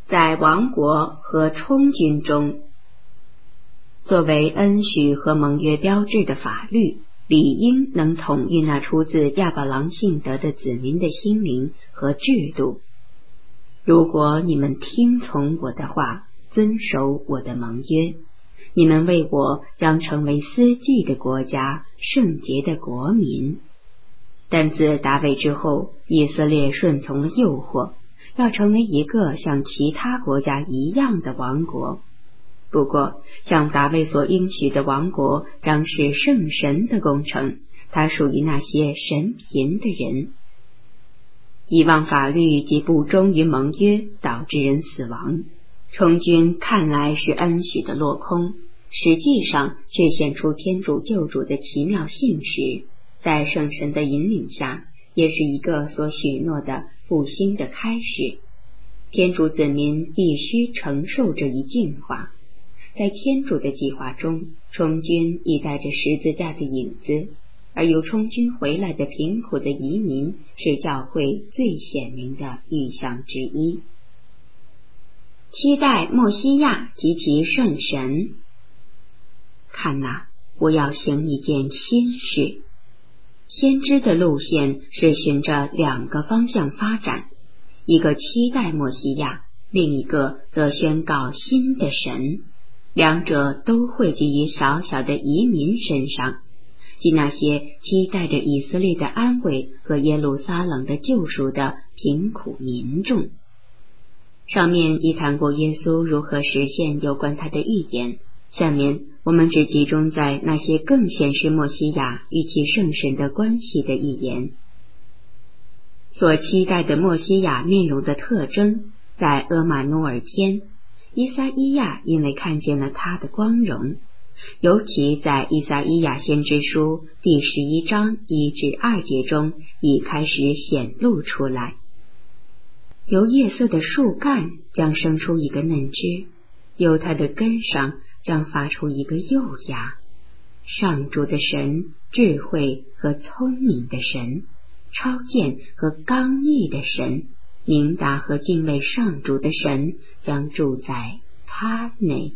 在王国和充军中。作为恩许和盟约标志的法律，理应能统一那出自亚伯郎信德的子民的心灵和制度。如果你们听从我的话，遵守我的盟约，你们为我将成为司祭的国家，圣洁的国民。但自大卫之后，以色列顺从了诱惑，要成为一个像其他国家一样的王国。不过，像大卫所应许的王国将是圣神的工程，它属于那些神贫的人。遗忘法律及不忠于盟约，导致人死亡。充军看来是恩许的落空，实际上却显出天主救主的奇妙信实，在圣神的引领下，也是一个所许诺的复兴的开始。天主子民必须承受这一进化。在天主的计划中，充军已带着十字架的影子，而由充军回来的贫苦的移民是教会最显明的预象之一。期待默西亚及其圣神。看哪，我要行一件新事。先知的路线是循着两个方向发展，一个期待默西亚，另一个则宣告新的神。两者都汇集于小小的移民身上，即那些期待着以色列的安慰和耶路撒冷的救赎的贫苦民众。上面已谈过耶稣如何实现有关他的预言，下面我们只集中在那些更显示默西亚与其圣神的关系的预言。所期待的默西亚面容的特征，在阿玛努尔篇，依撒依亚因为看见了他的光荣，尤其在依撒依亚先知书第11章1至2节中已开始显露出来。由叶色的树干将生出一个嫩枝，由它的根上将发出一个幼芽。上主的神，智慧和聪明的神，超见和刚毅的神，明达和敬畏上主的神将住在他内。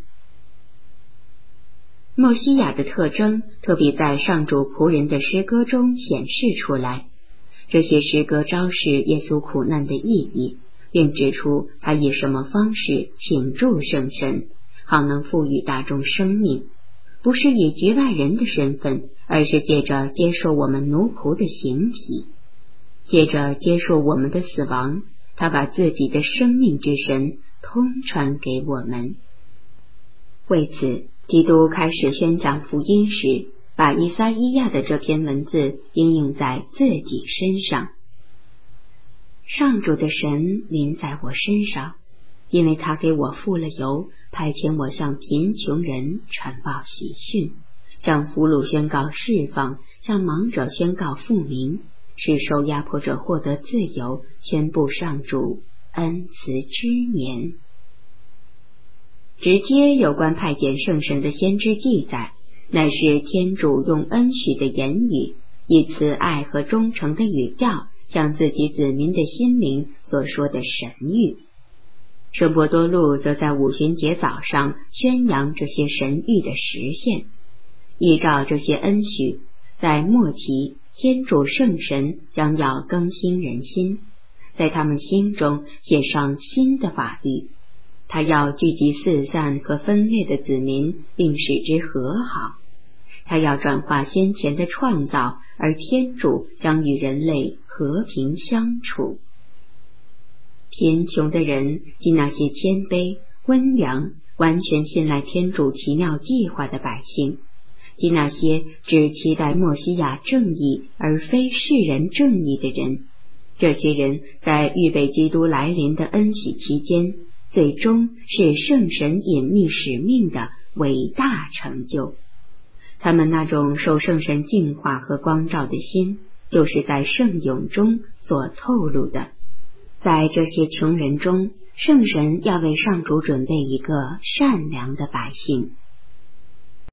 默西亚的特征特别在上主仆人的诗歌中显示出来，这些诗歌昭示耶稣苦难的意义，并指出他以什么方式请助圣神，好能赋予大众生命，不是以局外人的身份，而是借着接受我们奴仆的形体，借着接受我们的死亡，他把自己的生命之神通传给我们。为此，基督开始宣讲福音时，把以撒依亚的这篇文字应用在自己身上。上主的神临在我身上，因为他给我付了油，派遣我向贫穷人传报喜讯，向俘虏宣告释放，向盲者宣告复明，使受压迫者获得自由，宣布上主恩慈之年。直接有关派遣圣神的先知记载，乃是天主用恩许的言语，以慈爱和忠诚的语调，向自己子民的心灵所说的神谕。圣伯多禄则在五旬节早上宣扬这些神谕的实现。依照这些恩许，在末期，天主圣神将要更新人心，在他们心中写上新的法律。他要聚集四散和分裂的子民，并使之和好。他要转化先前的创造，而天主将与人类和平相处。贫穷的人及那些谦卑、温良、完全信赖天主奇妙计划的百姓，及那些只期待默西亚正义而非世人正义的人，这些人在预备基督来临的恩喜期间，最终是圣神隐秘使命的伟大成就。他们那种受圣神净化和光照的心，就是在圣咏中所透露的。在这些穷人中，圣神要为上主准备一个善良的百姓，